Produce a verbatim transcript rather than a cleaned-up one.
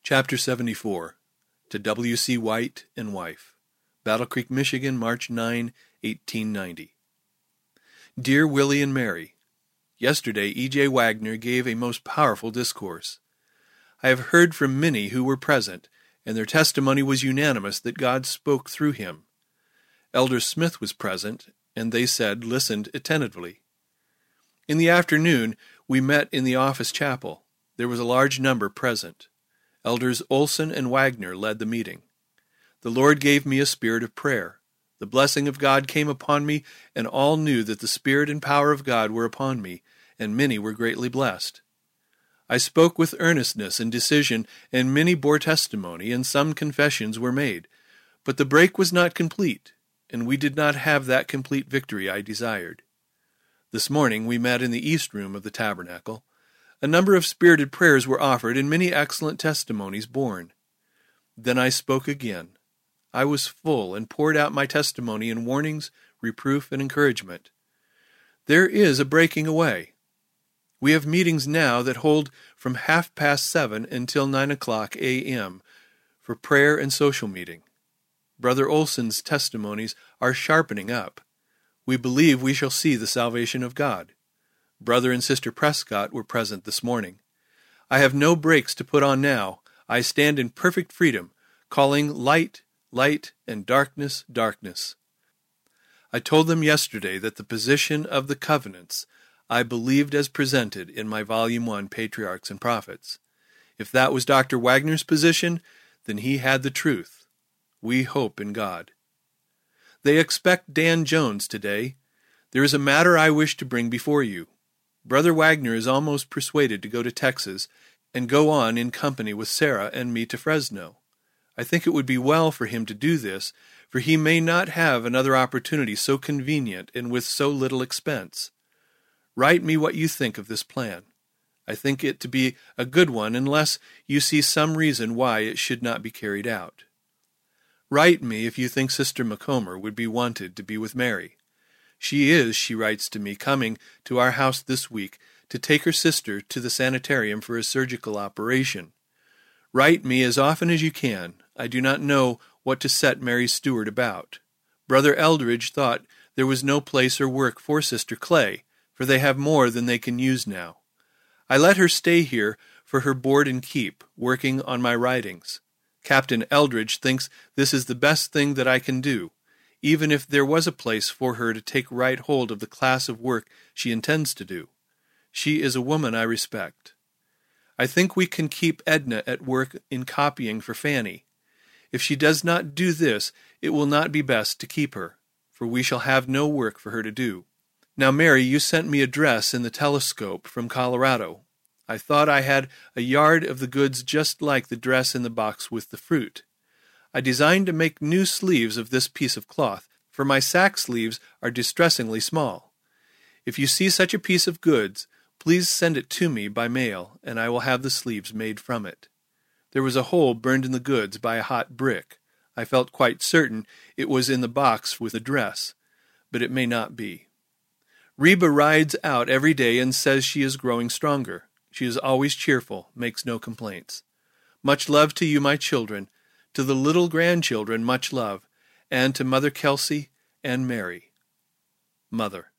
Chapter seventy-four. To W C White and Wife. Battle Creek, Michigan, March ninth, eighteen ninety. Dear Willie and Mary, yesterday E J Wagner gave a most powerful discourse. I have heard from many who were present, and their testimony was unanimous that God spoke through him. Elder Smith was present, and they said listened attentively. In the afternoon, we met in the office chapel. There was a large number present. Elders Olson and Wagner led the meeting. The Lord gave me a spirit of prayer. The blessing of God came upon me, and all knew that the Spirit and power of God were upon me, and many were greatly blessed. I spoke with earnestness and decision, and many bore testimony, and some confessions were made. But the break was not complete, and we did not have that complete victory I desired. This morning we met in the east room of the tabernacle. A number of spirited prayers were offered, and many excellent testimonies borne. Then I spoke again. I was full, and poured out my testimony in warnings, reproof, and encouragement. There is a breaking away. We have meetings now that hold from half past seven until nine o'clock a m for prayer and social meeting. Brother Olson's testimonies are sharpening up. We believe we shall see the salvation of God. Brother and Sister Prescott were present this morning. I have no brakes to put on now. I stand in perfect freedom, calling light, light, and darkness, darkness. I told them yesterday that the position of the covenants I believed as presented in my Volume one, Patriarchs and Prophets. If that was Doctor Wagner's position, then he had the truth. We hope in God. They expect Dan Jones today. There is a matter I wish to bring before you. Brother Wagner is almost persuaded to go to Texas and go on in company with Sarah and me to Fresno. I think it would be well for him to do this, for he may not have another opportunity so convenient and with so little expense. Write me what you think of this plan. I think it to be a good one unless you see some reason why it should not be carried out. Write me if you think Sister Macomber would be wanted to be with Mary. She is, she writes to me, coming to our house this week to take her sister to the sanitarium for a surgical operation. Write me as often as you can. I do not know what to set Mary Stewart about. Brother Eldridge thought there was no place or work for Sister Clay, for they have more than they can use now. I let her stay here for her board and keep, working on my writings. Captain Eldridge thinks this is the best thing that I can do, even if there was a place for her to take right hold of the class of work she intends to do. She is a woman I respect. I think we can keep Edna at work in copying for Fanny. If she does not do this, it will not be best to keep her, for we shall have no work for her to do. Now, Mary, you sent me a dress in the telescope from Colorado. I thought I had a yard of the goods just like the dress in the box with the fruit. I designed to make new sleeves of this piece of cloth, for my sack sleeves are distressingly small. If you see such a piece of goods, please send it to me by mail, and I will have the sleeves made from it. There was a hole burned in the goods by a hot brick. I felt quite certain it was in the box with the dress, but it may not be. Reba rides out every day and says she is growing stronger. She is always cheerful, makes no complaints. Much love to you, my children. To the little grandchildren, much love, and to Mother Kelsey and Mary. Mother.